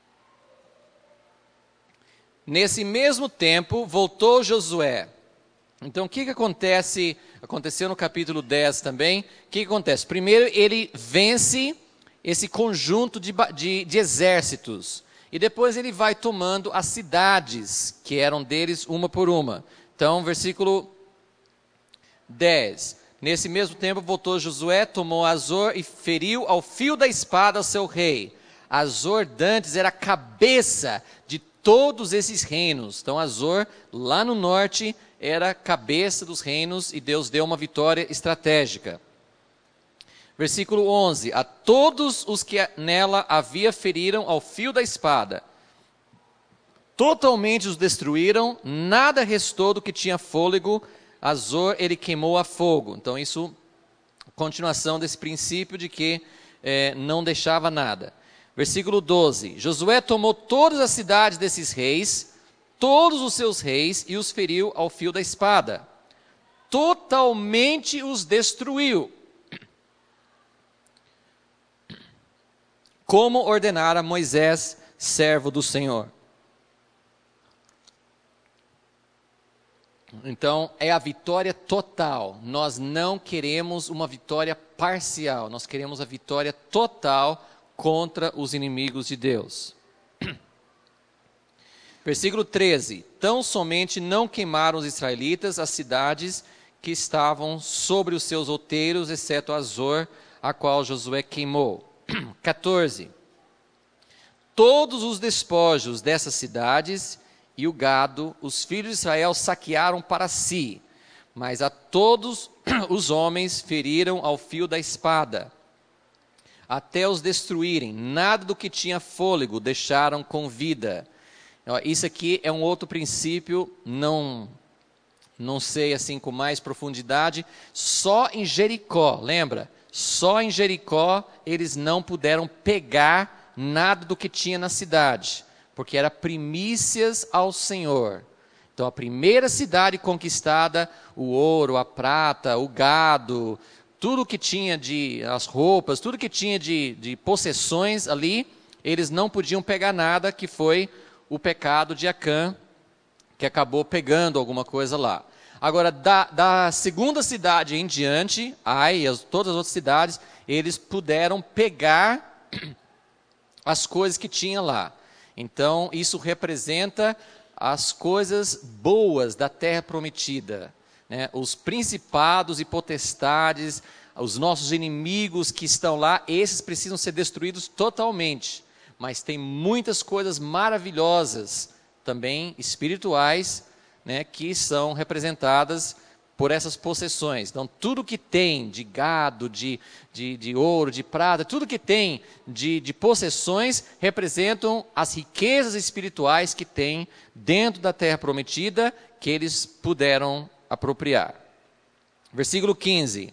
Nesse mesmo tempo, voltou Josué Então, o que aconteceu no capítulo 10 também, o que acontece? Primeiro, ele vence esse conjunto de exércitos, e depois ele vai tomando as cidades, que eram deles uma por uma. Então, versículo 10. Nesse mesmo tempo voltou Josué, tomou Azor e feriu ao fio da espada o seu rei. Azor dantes era a cabeça de todos esses reinos. Então Azor, lá no norte, era a cabeça dos reinos e Deus deu uma vitória estratégica. Versículo 11. A todos os que nela havia feriram ao fio da espada. Totalmente os destruíram, nada restou do que tinha fôlego. Azor ele queimou a fogo. Então isso, continuação desse princípio de que não deixava nada. Versículo 12. Josué tomou todas as cidades desses reis, todos os seus reis, e os feriu ao fio da espada. Totalmente os destruiu, como ordenara Moisés, servo do Senhor. Então, é a vitória total. Nós não queremos uma vitória parcial. Nós queremos a vitória total contra os inimigos de Deus. Versículo 13. Tão somente não queimaram os israelitas as cidades que estavam sobre os seus outeiros, exceto Azor, a qual Josué queimou. 14. Todos os despojos dessas cidades e o gado, os filhos de Israel saquearam para si, mas a todos os homens feriram ao fio da espada, até os destruírem. Nada do que tinha fôlego deixaram com vida. Isso aqui é um outro princípio, não sei assim com mais profundidade. Só em Jericó, lembra? Só em Jericó eles não puderam pegar nada do que tinha na cidade, porque era primícias ao Senhor. Então a primeira cidade conquistada, o ouro, a prata, o gado, tudo que tinha as roupas, tudo que tinha de possessões ali, eles não podiam pegar nada, que foi o pecado de Acã, que acabou pegando alguma coisa lá. Agora, da segunda cidade em diante, Ai e todas as outras cidades, eles puderam pegar as coisas que tinha lá. Então, isso representa as coisas boas da terra prometida, né? Os principados e potestades, os nossos inimigos que estão lá, esses precisam ser destruídos totalmente. Mas tem muitas coisas maravilhosas, também espirituais, né, que são representadas por essas possessões. Então, tudo que tem de gado, de ouro, de prata, tudo que tem de possessões, representam as riquezas espirituais que tem dentro da terra prometida, que eles puderam apropriar. Versículo 15.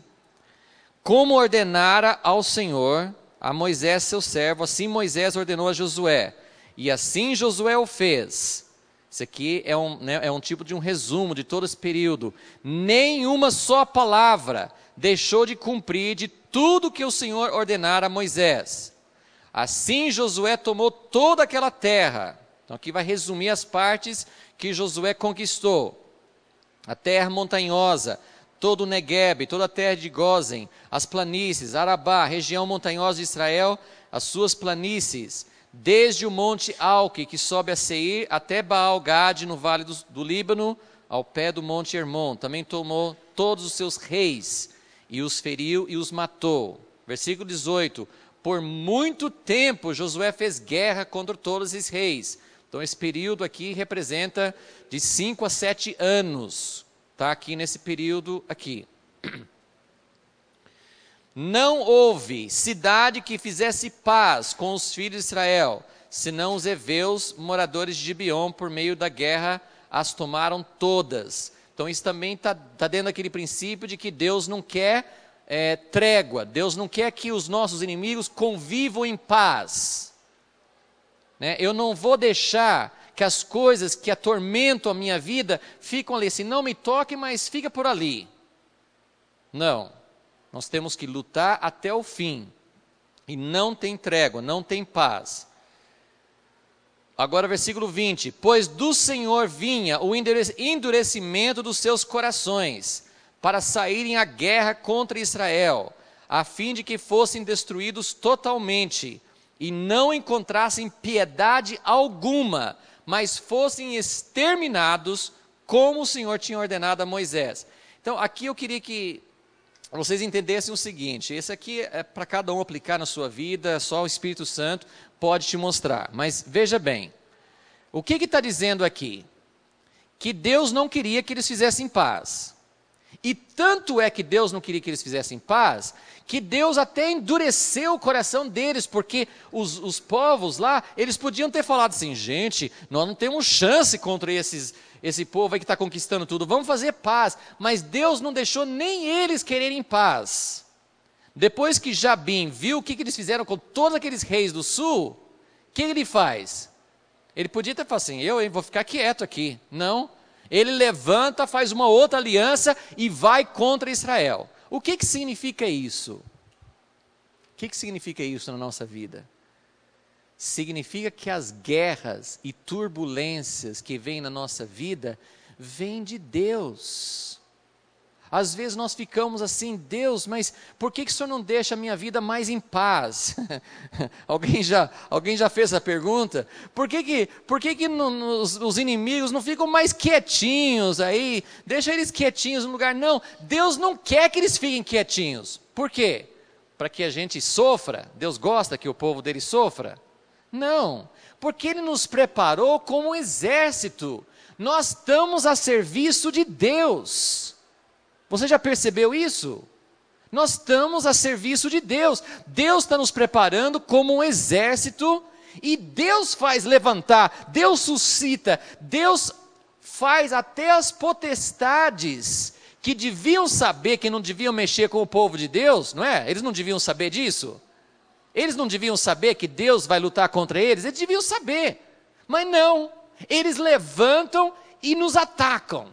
Como ordenara ao Senhor, a Moisés seu servo, assim Moisés ordenou a Josué, e assim Josué o fez. Isso aqui é um tipo de um resumo de todo esse período. Nenhuma só palavra deixou de cumprir de tudo que o Senhor ordenara a Moisés. Assim Josué tomou toda aquela terra. Então aqui vai resumir as partes que Josué conquistou. A terra montanhosa, todo o Neguebe, toda a terra de Gósen, as planícies, Arabá, região montanhosa de Israel, as suas planícies, desde o monte Alque, que sobe a Seir, até Baal-Gade, no vale do Líbano, ao pé do monte Hermon. Também tomou todos os seus reis, e os feriu e os matou. Versículo 18. Por muito tempo Josué fez guerra contra todos esses reis. Então esse período aqui representa de 5 a 7 anos. Está aqui nesse período aqui. Não houve cidade que fizesse paz com os filhos de Israel, senão os heveus, moradores de Gibeon, por meio da guerra, as tomaram todas. Então isso também está dentro daquele princípio de que Deus não quer trégua, Deus não quer que os nossos inimigos convivam em paz. Né? Eu não vou deixar que as coisas que atormentam a minha vida ficam ali, assim, não me toque, mas fica por ali. Não. Nós temos que lutar até o fim. E não tem trégua, não tem paz. Agora versículo 20, pois do Senhor vinha o endurecimento dos seus corações, para saírem à guerra contra Israel, a fim de que fossem destruídos totalmente, e não encontrassem piedade alguma, mas fossem exterminados, como o Senhor tinha ordenado a Moisés. Então aqui eu queria que vocês entendessem o seguinte, esse aqui é para cada um aplicar na sua vida, só o Espírito Santo pode te mostrar. Mas veja bem, o que está dizendo aqui? Que Deus não queria que eles fizessem paz. E tanto é que Deus não queria que eles fizessem paz, que Deus até endureceu o coração deles, porque os povos lá, eles podiam ter falado assim, gente, nós não temos chance contra esse povo aí que está conquistando tudo, vamos fazer paz. Mas Deus não deixou nem eles quererem paz. Depois que Jabim viu o que eles fizeram com todos aqueles reis do sul, o que ele faz? Ele podia ter falado assim, eu vou ficar quieto aqui. Não, ele levanta, faz uma outra aliança e vai contra Israel. O que significa isso? O que significa isso na nossa vida? Significa que as guerras e turbulências que vêm na nossa vida, vêm de Deus. Às vezes nós ficamos assim, Deus, mas por que o Senhor não deixa a minha vida mais em paz? Alguém já fez essa pergunta? Por que os inimigos não ficam mais quietinhos aí? Deixa eles quietinhos no lugar. Não, Deus não quer que eles fiquem quietinhos. Por quê? Para que a gente sofra? Deus gosta que o povo dele sofra? Não, porque Ele nos preparou como um exército. Nós estamos a serviço de Deus. Você já percebeu isso? Nós estamos a serviço de Deus. Deus está nos preparando como um exército e Deus faz levantar, Deus suscita, Deus faz até as potestades que deviam saber que não deviam mexer com o povo de Deus, não é? Eles não deviam saber disso? Eles não deviam saber que Deus vai lutar contra eles? Eles deviam saber, mas não. Eles levantam e nos atacam.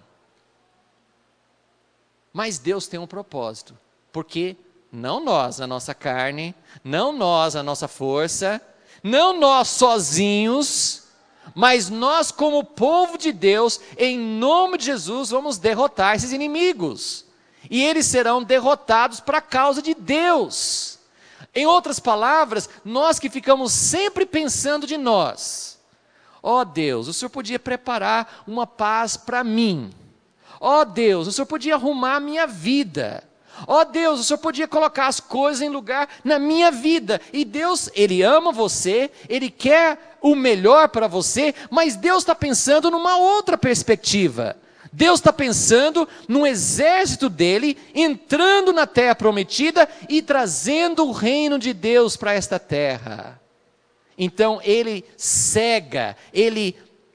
Mas Deus tem um propósito, porque não nós, a nossa carne, não nós, a nossa força, não nós sozinhos, mas nós como povo de Deus, em nome de Jesus, vamos derrotar esses inimigos. E eles serão derrotados para a causa de Deus. Em outras palavras, nós que ficamos sempre pensando de nós. Ó Deus, o Senhor podia preparar uma paz para mim. Ó Deus, o Senhor podia arrumar a minha vida. Ó Deus, o Senhor podia colocar as coisas em lugar na minha vida. E Deus, Ele ama você, Ele quer o melhor para você, mas Deus está pensando numa outra perspectiva. Deus está pensando num exército dele, entrando na terra prometida e trazendo o reino de Deus para esta terra. Então Ele cega, Ele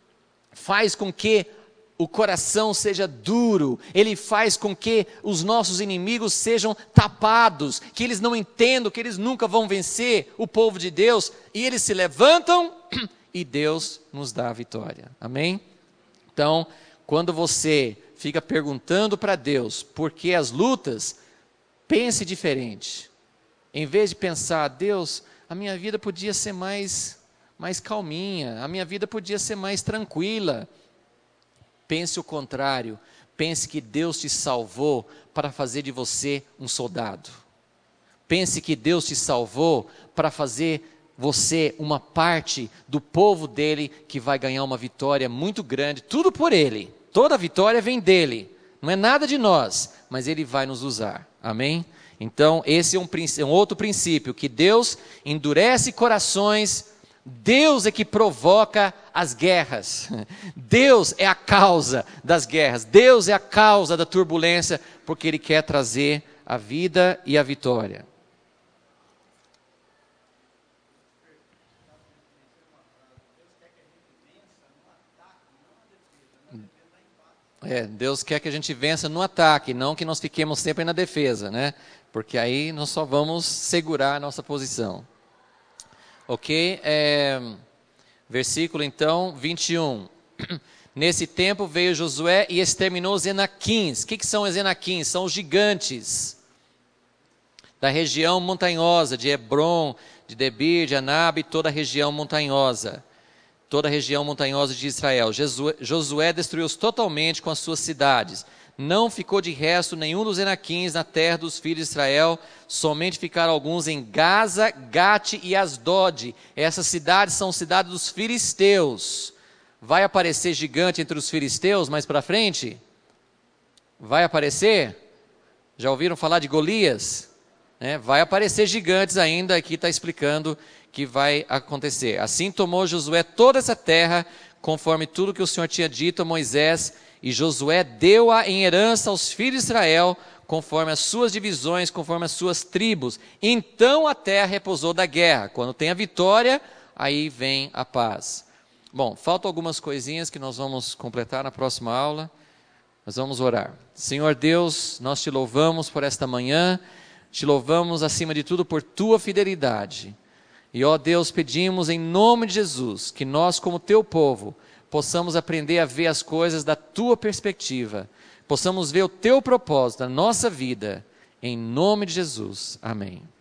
faz com que o coração seja duro, Ele faz com que os nossos inimigos sejam tapados, que eles não entendam, que eles nunca vão vencer o povo de Deus, e eles se levantam e Deus nos dá a vitória. Amém? Então, quando você fica perguntando para Deus por que as lutas, pense diferente. Em vez de pensar, Deus, a minha vida podia ser mais calminha, a minha vida podia ser mais tranquila. Pense o contrário, pense que Deus te salvou para fazer de você um soldado. Pense que Deus te salvou para fazer você uma parte do povo dele que vai ganhar uma vitória muito grande, tudo por ele. Toda a vitória vem dele, não é nada de nós, mas ele vai nos usar, amém? Então esse é um outro princípio, que Deus endurece corações, Deus é que provoca as guerras, Deus é a causa das guerras, Deus é a causa da turbulência, porque Ele quer trazer a vida e a vitória. Deus quer que a gente vença no ataque, não que nós fiquemos sempre na defesa, né? Porque aí nós só vamos segurar a nossa posição. Ok? Versículo então 21. Nesse tempo veio Josué e exterminou os Enaquins. O que são os Enaquins? São os gigantes da região montanhosa de Hebron, de Debir, de Anab e toda a região montanhosa. toda a região montanhosa de Israel. Josué destruiu-os totalmente com as suas cidades. Não ficou de resto nenhum dos Enaquins na terra dos filhos de Israel, somente ficaram alguns em Gaza, Gate e Asdod. Essas cidades são cidades dos filisteus. Vai aparecer gigante entre os filisteus mais para frente? Vai aparecer? Já ouviram falar de Golias? Vai aparecer gigantes ainda, aqui está explicando que vai acontecer. Assim tomou Josué toda essa terra, conforme tudo que o Senhor tinha dito a Moisés, e Josué deu-a em herança aos filhos de Israel, conforme as suas divisões, conforme as suas tribos. Então a terra repousou da guerra. Quando tem a vitória, aí vem a paz. Bom, faltam algumas coisinhas que nós vamos completar na próxima aula. Nós vamos orar. Senhor Deus, nós te louvamos por esta manhã, te louvamos acima de tudo por tua fidelidade. E ó Deus, pedimos em nome de Jesus, que nós como teu povo, possamos aprender a ver as coisas da tua perspectiva, possamos ver o teu propósito na nossa vida, em nome de Jesus. Amém.